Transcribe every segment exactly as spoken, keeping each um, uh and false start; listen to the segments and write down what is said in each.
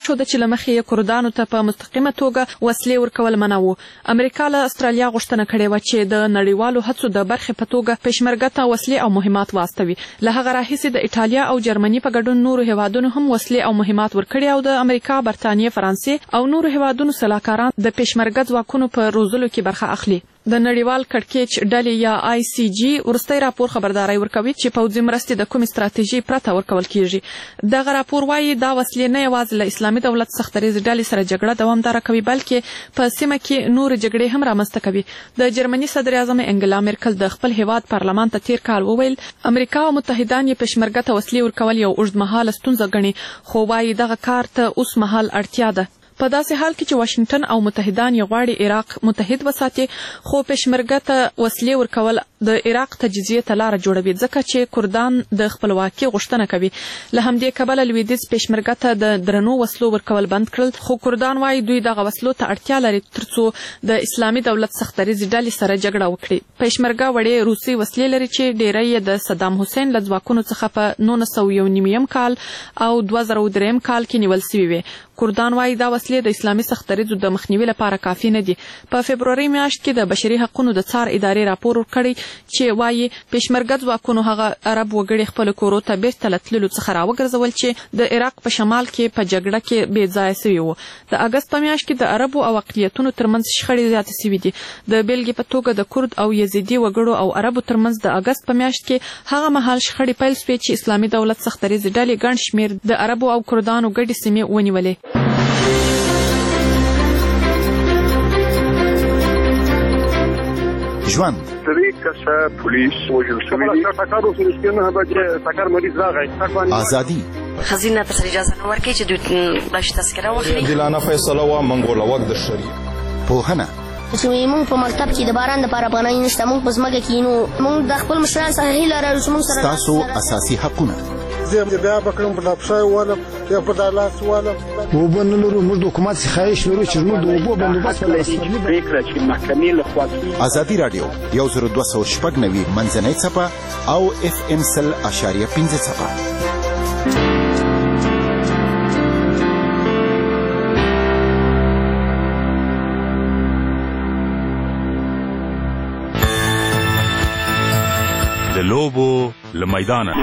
شو د چې لمخې کردانو ته په مستقیمه توګه وسلې ورکول منع وو. امریکا له استرالیا غوښتنه کړې وه چې د نړیوالو هڅو د برخې په توګه پېشمرګه ته وسلې او مهمات واستوي. له هغه راهیسې د ایټالیا او جرمني په ګډون نورو هیوادونو هم وسلې او مهمات ورکړي او د امریکا، برتانیې، فرانسې او نورو هیوادونو سلاکاران د پېشمرګه ځواکونو په روزلو کې برخه اخلي. د نړیوال کړکېچ ډلې یا آی سی جی وروستی راپور خبرداری ورکوي چې پوځي مرستې د کومې ستراتیژۍ پرته ورکول کیږي. دغه راپور وایي دا وسلې نه یوازې له اسلامي دولت څخه دریځ ډلې سره جګړه دوامداره کوي بلکې په سیمه کې نور جګړې هم رامنځته کوي. د جرمني صدر اعظم انګلا میرکل د خپل هیواد پارلمان ته تیر کال وویل امریکا او متحدان یې پېشمرګه ته وسلې ورکول یو اوږدمهاله ستونزه ګڼي، خو وایي دغه کار ته اوس مهال اړتیا ده. په داسې حال کې چې واشنګټن او متحدان یې غواړي عراق متحد وساتي، خو پېشمرګه ته وسلې ورکول د عراق تجزیې ته لاره جوړوي ځکه چې کردان د خپلواکۍ غوښتنه کوي. له همدې کبله لویدیځ پېشمرګه ته د درنو وسلو ورکول بند کړل، خو کردان وایي دوی دغه وسلو ته اړتیا لري ترڅو د اسلامي دولت څخه دریځ ډلې سره جګړه وکړي. پېشمرګه وړې روسي وسلې لري چې ډېری یې د صدام حسین له ځواکونو څخه په نولس سوه یو نیم کال او دوه زره دریم کال کې نیول سوي وې. کردان وایي دا وسلې د اسلامي سخت دریځو د مخنیوي لپاره کافي نه دي. په فبروري میاشت کې د بشري حقوقو د څار ادارې راپور ورکړی چې وایي پېشمرګه ځواکونو هغه عرب وګړي خپل کورو ته بیرته له تللو څخه راوګرځول چې د عراق په شمال کې په جګړه کې بې ځایه سوي وو. د اګست په میاشت کې د عربو او اقلیتونو ترمنځ شخړې زیاتې سوي دي. د بېلګې په توګه د کرد او یزیدي وګړو او عربو ترمنځ د اګست په میاشت کې هغه مهال شخړې پیل سوې چې اسلامي دولت سخت دریځ ډلې ګڼ شمېر د عربو او کردانو ګډې سیمې ونیولې. ژوند درې کسه پولیس وژل شوي دي. ټکر وشو چې نه به چې ټکر مریض راغی. ازادي خزینه ته اجازه نه ورکړي چې دوی بلش تذکره واخلي. عادلانه فیصله و منګوله وخت د شریعه پوهنه چې موږ په مکتب کې د باران لپاره افغانۍ نشته، موږ په ځمکه کې نو موږ د خپل مشرانو څخه هیله لرو چې موږ سره تاسو اساسي حقونه زه بیا به کړم په لاپشای والم یا په دالاس والم اوبه نه لرو. موږ د حکومت څخه خواهش لرو چې موږ د اوبو بندوبست ولرو. پرېکړه چې محکمې لخوا ازادي راډیو یو زر دوه سوه شپږ نوي منځنۍ څپه او اف ام سل اشاریه پنځه څپه. د لوبو له میدانه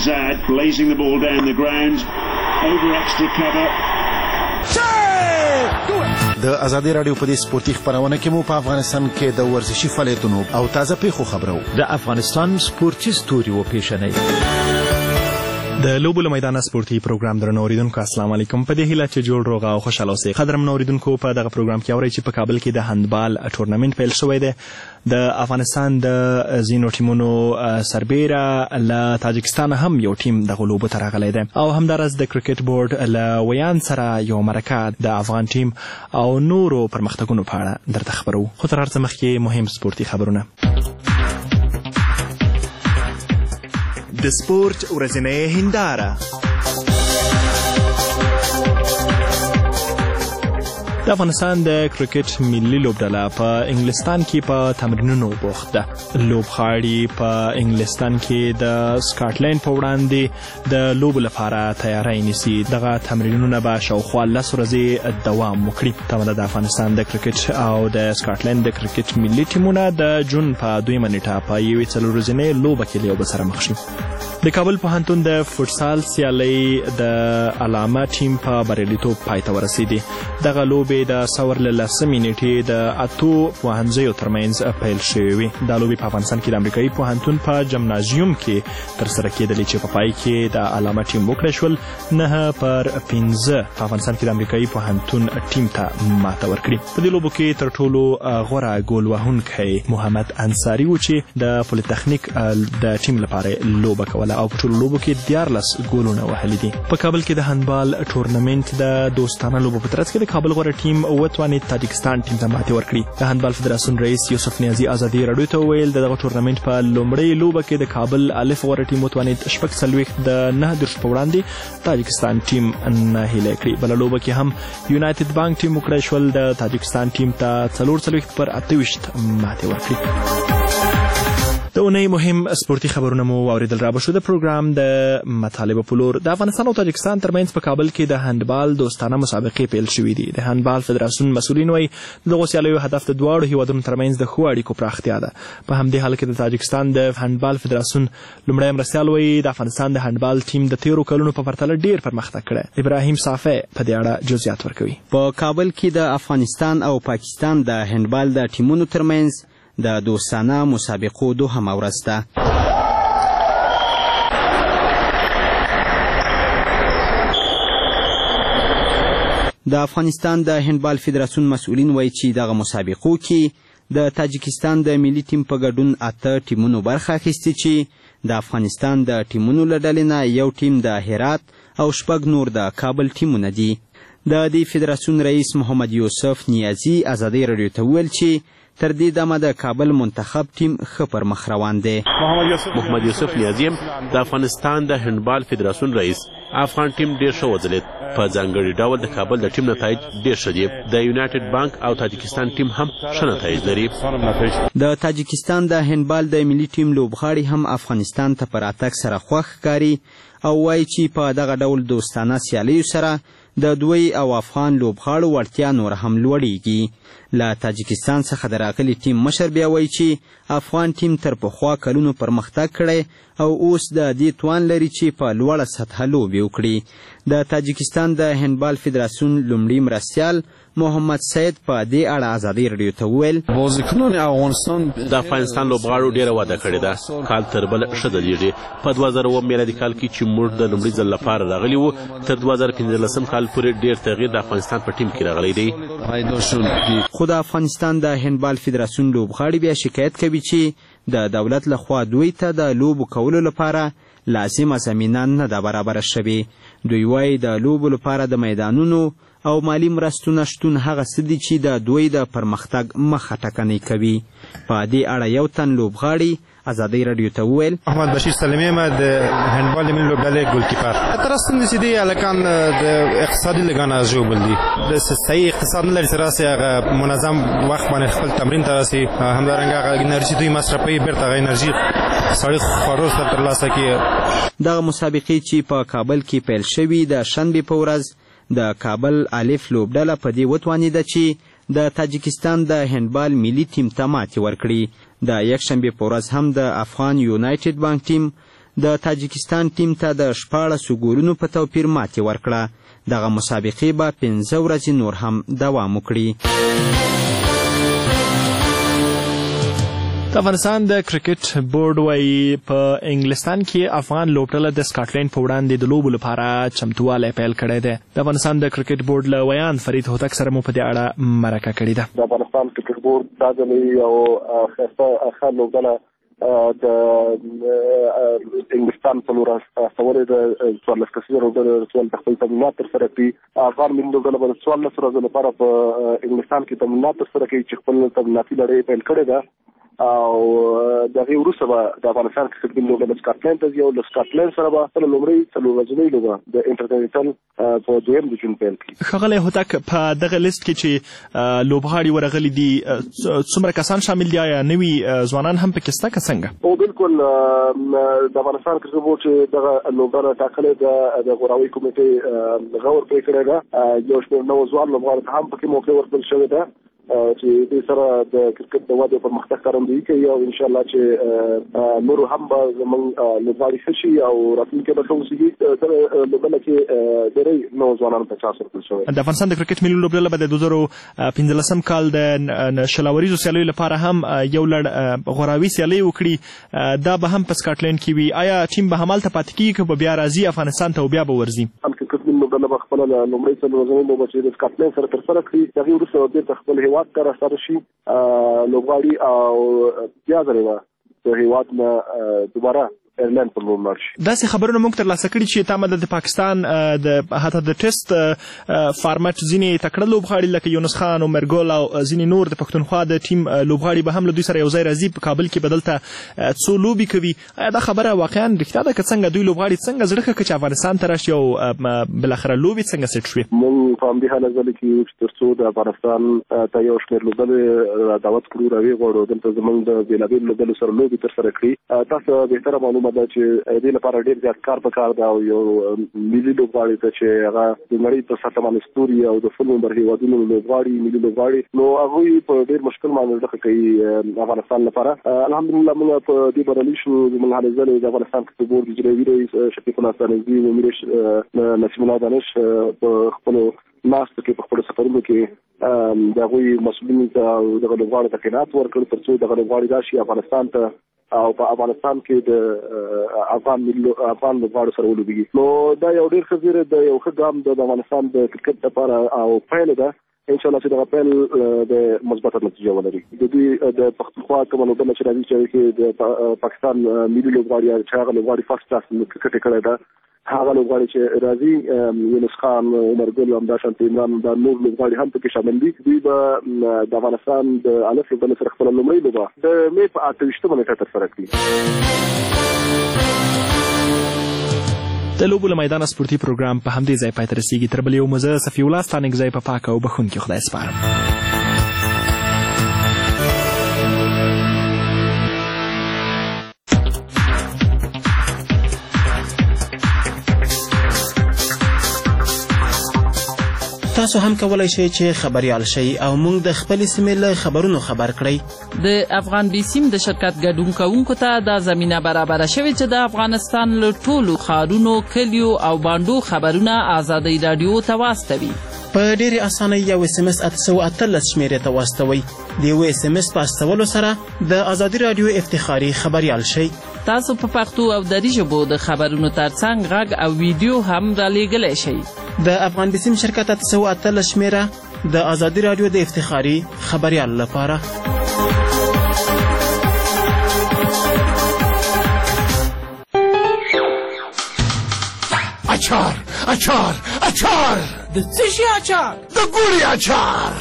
د ازادي راډیو په دې سپورتي خپرونه کې مو په افغانستان کې د ورزشي فعالیتونو او تازه پیښو خبرو د افغانستان سپورتي ستوري و پیژنئ. د لوبو له میدانه سپورتي پروګرام درنو اوریدونکو السلام علیکم. په دې هیله چې جوړ روغ او خوشاله اوسئ. قدرمن اوریدونکو په دغه پروګرام کې اورئ چې په کابل کې د هندبال ټورنمنت پیل شوی دی. د افغانستان د ځینو ټیمونو سربیره له تاجکستان هم یو ټیم دغه لوبو ته راغلی دی او همداراز د کرکټ بورډ له ویان سره یو مرکه د افغان ټیم او نورو پرمختګونو په اړه درته خبرو. خو تر هر څه مخکې مهم سپورتي خبرونه. د سپورت ورځنۍ هنداره. د افغانستان د کرکټ ملي لوبډله په انګلستان کې په تمرینونو بوخت ده. لوبغاړي په انګلستان کې د سکاټلند په وړاندې د لوبو لپاره تیاری نیسي. دغه تمرینونه به شاوخوا لس ورځې دوام وکړي. تمه ده د افغانستان د کرکټ او د سکاټلند د کرکټ ملي ټیمونه د جون په دویمه نیټه په یوې څلور ورځنۍ لوبه کې له یو بل سره مخ شي. د کابل پوهنتون د فوټسال سیالۍ د علامه ټیم په بریالیتوب پای ته ورسېدې. دغه لوبې د ثور له لسمې نیټې د اتو پوهنځیو ترمنځ پیل شوې وې. دا لوبې په افغانستان کې د امریکایي پوهنتون په جمنازیوم کې ترسره کېدلې چې په پای کې د علامه ټیم وکړی شول نه پر پنځه په افغانستان کې د امریکایي پوهنتون ټیم ته ماته ورکړي. په دې لوبو کې تر ټولو غوره ګول وهونکی محمد انصاري و چې د پولیتخنیک د ټیم لپاره لوبه کوله او په ټولو لوبو کې دیارلس ګولونه وهلي دي. په کابل کې د هندبال ټورنمنت د دوستانه لوبو په ترڅ کې د کابل غوره ټیم وتوانید تاجکستان ټیم ته ماتې ورکړي. د هندبال فدراسیون رئیس یوسف نیازي ازادي راډیو ته وویل دغه ټورنمنت په لومړۍ لوبه کې د کابل الف غوره ټیم وتوانید شپږ څلوېښت د نهه دېرش په وړاندې تاجکستان ټیم ناهیلی کړي. بله لوبه کې هم یونایتد بانک ټیم وکړی شول د تاجکستان ټیم ته څلور څلوېښت پر اته ویشت ماتې ورکړي. د اونۍ مهم سپورتي خبرونه مو واوریدل. را به شو د پروګرام د مطالبه په لور. د افغانستان او تاجکستان ترمنځ په کابل کې د هندبال دوستانه مسابقې پیل شوې دي. د هندبال فدراسیون مسؤلین وایي دغو سیالیو هدف د دواړو هیوادونو ترمنځ د ښو اړیکو پراختیا ده. په همدې حال کې د تاجکستان د هندبال فدراسیون لومړی مرستیال وایي د افغانستان د هندبال ټیم د تیرو کلونو په پرتله ډیر پرمختګ کړی. ابراهیم صافی په دې اړه جزئیات ورکوي. په کابل کې د افغانستان او پاکستان د هندبال د ټیمونو ترمنځ د دوستانه مسابقو دوهمه ورځ ده. د افغانستان د هندبال فدراسیون مسؤلین وایي چې دغه مسابقو کې د تاجکستان د ملي ټیم په ګډون اته ټیمونو برخه اخیستې چې د افغانستان د ټیمونو له ډلې نه یو ټیم د هرات او شپږ نور د کابل ټیمونه دي. د دې فدراسیون رئیس محمد یوسف نیازي ازادۍ راډیو ته وویل چې تر دې دمه د کابل منتخب ټیم ښه پر مخ روان دی. محمد یوسف نیازي د افغانستان د هندبال فدراسیون رئیس افغان ټیم ډیر ښه وځلید. په ځانګړي ډول د کابل د ټیم نتایج ډیر ښه دي. د یونایټډ بانک او تاجکستان ټیم هم ښه نتایج لري. د تاجکستان د هندبال د ملي ټیم لوبغاړي هم افغانستان ته په راتګ سره خوښ ښکاري او وایي چې په دغه ډول دوستانه سیالیو سره د دوی او افغان لوبغاړو وړتیا نور هم لوړیږي. له تاجکستان څخه د راغلي ټیم مشر بیا وایي چې افغان ټیم تر پخوا کلونو پرمختګ کړی او اوس د دې توان لري چې په لوړه سطحه لوبې وکړي. د تاجکستان د هندبال فدراسیون لومړي مرستیال محمد سید په دې اړه ازادۍ راډیو ته وویل د افغانستان لوبغاړو ډیره وده کړې ده. کال تر بل ښه ځلیږي. په دوه زره اووه میلادي کال کې چې موږ د لومړي ځل لپاره راغلي وو تر دوه زره پنځلسم کال پورې ډیر تغییر د افغانستان په ټیم کې راغلی دی. خو د افغانستان د هندبال فدراسیون لوبغاړي بیا شکایت کوي چې د دولت لخوا دوی ته د لوبو کولو لپاره لازمه زمینه نه ده برابره شوې. دوی وایي د لوبو لپاره د میدانونو او مالی مرستو نشتون هغه څه دي چې د دوی د پرمختګ مخه ټکنۍ کوي. په دې اړه یو تن لوبغاړي ازادۍ راډیو ته وویل احمد بشیر سلیمی ما د هندبال ملي لوبډلې ګولکیپر تر ستنې چې دی الکان د اقتصادي لګانه ژوبل دي. د صحیح اقتصاد نه لري چې راسي هغه منظم وخت باندې خپل تمرین ته راسي. همدارنګه هغه انرژي دوی مصرفوي بیرته هغه انرژي سړی خوړو سره ترلاسه کوي. دغه مسابقې چې په کابل کې پیل شوي د شنبې په ورځ د کابل الف لوبډله په دې وتوانېده چې د تاجکستان د هندبال ملي ټیم ته ماتې ورکړي. د یکشنبې په ورځ هم د افغان یونایټډ بانک ټیم د تاجکستان ټیم ته د شپاړسو ګولونو په توپیر ماتې ورکړه. دغه مسابقې به پنځه ورځې نور هم دوام وکړي. د افغانستان د کرکټ بورډ وایي په انګلستان کې افغان لوبډله د سکاټلند په وړاندې د لوبو لپاره چمتووالی پیل کړی دی. د افغانستان د کرکټ بورډ له ویان فرید هوتک سره مو په دې اړه مرکه کړې ده. د افغانستان کرکټ بورډ دا ځلې یو ښه لوبډله د انګلستان په لور استولې د څوارلس کسیزه لوبډله رسول د خپل تمرینات ترسره کړي. افغان ملي لوبډله به د څوارلس ورځو لپاره په انګلستان کې تمرینات ترسره کوي چې خپل تمریناتي لړۍ پیل کړې ده او د هغې وروسته به د افغانستان کرکټ ملي لوبډله سکاټلند ته ځي او له سکاټلند سره به خپله لومړۍ څلور ورځنۍ لوبه د انټرکنټینل په دویم د جون پیل کړي. ښاغلی هوتک په دغه لیست کې چې لوبغاړي ورغلي دي څومره کسان شامل دي؟ آیا نوي ځوانان هم پکې شته که څنګه؟ او بالکل د افغانستان کرکټ بورډ چې دغه لوبډله ټاکلې ده د غوراوي کمیټې غور پرې کړی ده. یو شمېر نوو ځوان لوبغاړو ته هم پکې موقع ورکړل شوې ده چې دې سره د کرکټ د ودې پرمختګ ښکارندویي کوي او انشاءالله چې نورو هم به زموږ لوبغاړي ښه شي او راتلونکي به ښه اوسېږي. دغه لوبډله کې ډېری نوو ځوانانو ته چانس ورکړل شوی. د افغانستان د کرکټ ملي لوبډله به د دوه زره پنځلسم کال د شلاوریزو سیالیو لپاره هم یو لړ غوراوي سیالۍ وکړي. دا به هم په سکاټلند کې وي. آیا ټیم به همالته پاتې کېږي که به بیا راځي افغانستان ته او بیا به ورځي؟ کرکټ ملي لوبډله به خپله لومړۍ څلور ورځنۍ لوبه چې د سکاټلند سره ترسره کړي د هغې وروسته بېرته خپل هېواد ته راستانه شي لوبغاړي او بیا ځلې به د هېواد نه دوباره ایرلند په لور لاړ شي. داسې خبرونه موږ ترلاسه کړي چې تامه د پاکستان د حتی د ټیسټ فارمټ ځینې تکړه لوبغاړي لکه یونس خان او مرګول او ځینې نور د پښتونخوا د ټیم لوبغاړي به هم له دوی سره یو ځای راځي په کابل کې بدلته څو لوبي کوي. آیا دا خبره واقعا رښتیا ده که څنګه دوی لوبغاړي څنګه زړه ښه چې افغانستان ته راشي او بالاخره لوبې څنګه سیټ شوې؟ موږ په همدې حال ځل کې یو چې تر څو د افغانستان ته یو شمېر لوبډلې دعوت کړو راویې غواړو دلته زموږ د بېلابېلو لوبډلو سره لوبې ترسره کړي. تاسو بهتره معلومه ده چې دې لپاره ډېر زیات کار پکار ده او یو ملي لوبغاړي ته چې هغه د نړۍ په سطح باندې ستوري او د فل نمبر هېوادونو لوبغاړي ملي لوبغاړي نو هغوی په ډېر مشکل باندې زده کوي افغانستان لپاره. الحمدلله موږ په دې بریالي شو. زموږ هلې ځلې د افغانستان کرکټ بورډ اجرایي رئیس شفیق الله ستانکزي ومیرش نسیم الله دانش په خپلو ناستو کې په خپلو سفرونو کې د هغوی مسؤلینو ته او دغه لوبغاړو ته قناعت ورکړ تر څو دغه لوبغاړي راشي افغانستان ته او په افغانستان کې د افغان افغان لوبغاړو سره ولوبېږي. نو دا یو ډېر ښه زیری د یو ښه ګام د افغانستان د کرکټ لپاره او پیل ده انشاءالله چې دغه پیل د مثبته نتیجه ولري. د دوی د پښتونخوا کومه لوبډله چې راځي چې کې د پاکستان ملي لوبغاړي چې هغه لوبغاړي فرست کلاس کرکټ کړی ده هغه لوبغاړي چې راځي یونس خان عمر ګل همداشانته عمران دا نور لوبغاړي هم پکې شامل دي. دوی به د افغانستان د الف لوبډلې سره خپله لومړۍ لوبه د مې په اته ویشتمه نېټه ترسره کړي. د لوبو له میدانه سپورتي پروګرام په همدې ځای پای ته رسېږي. تر بل یو مزه صفي الله ستانکزی په پاک او بښونکي خدای سپارم. تاسو هم کولای شئ چې خبریال شئ او موږ د خپلې سیمې له خبرونو خبر کړئ. د افغان بیسیم د شرکت ګډون کوونکو ته دا زمینه برابره شوې چې د افغانستان له ټولو ښارونو کلیو او بانډو خبرونه ازادۍ راډیو ته واستوي. په ډېرې اسانۍ یو اس ام اس اته سوه اتلس شمېرې ته واستوئ. د یو اس ام اس په استولو سره د ازادي راډیو افتخاري خبریال شئ. تاسو په پښتو او دري ژبو د خبرونو ترڅنګ غږ او ویډیو هم رالیږلی شئ. د افغان بیسیم شرکت اته سوه اتلس شمېره د ازادي راډیو د افتخاري خبریال لپاره. اچار اچار اچار د څه شي اچار؟ د ګوړې اچار.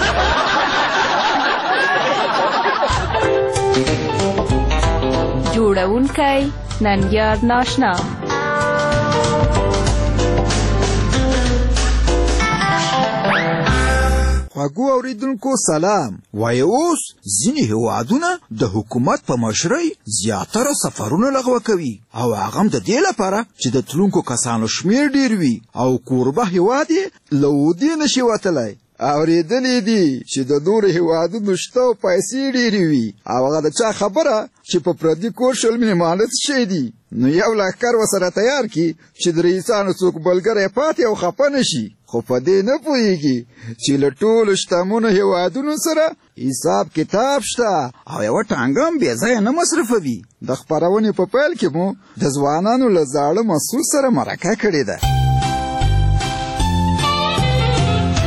جوړونکی ننګیار ناشنا. خواږو اوریدونکو سلام. وایي اوس ځینې هیوادونه د حکومت په مشرۍ زیاتره سفرونه لغوه کوي او هغه هم د دې لپاره چې د تلونکو کسانو شمېر ډېر وي او کوربه هیواد یې له ودې نشي وتلی. اورېدلې دي چې د نورو هیوادونو شته او پیسې ډېرې وي او هغه د چا خبره چې په پردي کور شل مېلمانه څه شی دي نو یو لښکر ورسره تیار کړي چې د رئیسانو څوک ملګری پاتې او خفه نه شي. خو په دې نه پوهېږي چې له ټولو شتمنو هیوادونو سره حساب کتاب شته او یوه ټانګه هم بې ځایه نه مصرفوي. د خپرونې په پیل کې مو د ځوانانو له زاړه مسعود سره مرکه کړې ده.